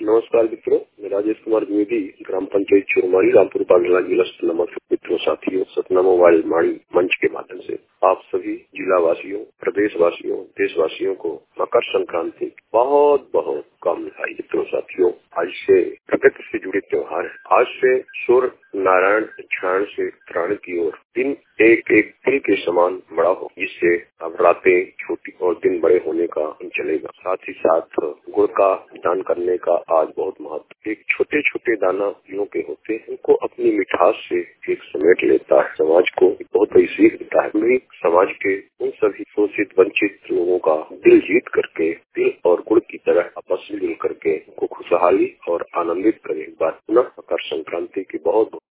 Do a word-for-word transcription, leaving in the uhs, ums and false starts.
नमस्कार मित्रों, मैं राजेश कुमार द्विवेदी, ग्राम पंचायत चुरमारी, रामपुर बागला जिला नमक मित्रों साथियों सतना मोबाइल माड़ी मंच के माध्यम से आप सभी जिला वासियों, प्रदेश वासियों, देशवासियों को मकर संक्रांति बहुत बहुत कम बधाई। मित्रों साथियों, आज से प्रकृति से जुड़े त्योहार है। आज से सूर्य नारायण छाण से उत्तरायण की ओर दिन एक एक तिल के समान बड़ा हो, जिससे अब रातें छोटी और दिन बड़े होने का चलेगा। साथ ही साथ गुड़ का दान करने का आज बहुत महत्व। एक छोटे छोटे दाना जो के होते हैं उनको अपनी मिठास से एक समेट लेता है, समाज को बहुत बड़ी सीख देता है। वही समाज के उन सभी शोषित वंचित लोगों का दिल जीत करके तिल और गुड़ की तरह आपस में मिल करके उनको खुशहाली और आनंदित करे। एक बार पुनः मकर संक्रांति की बहुत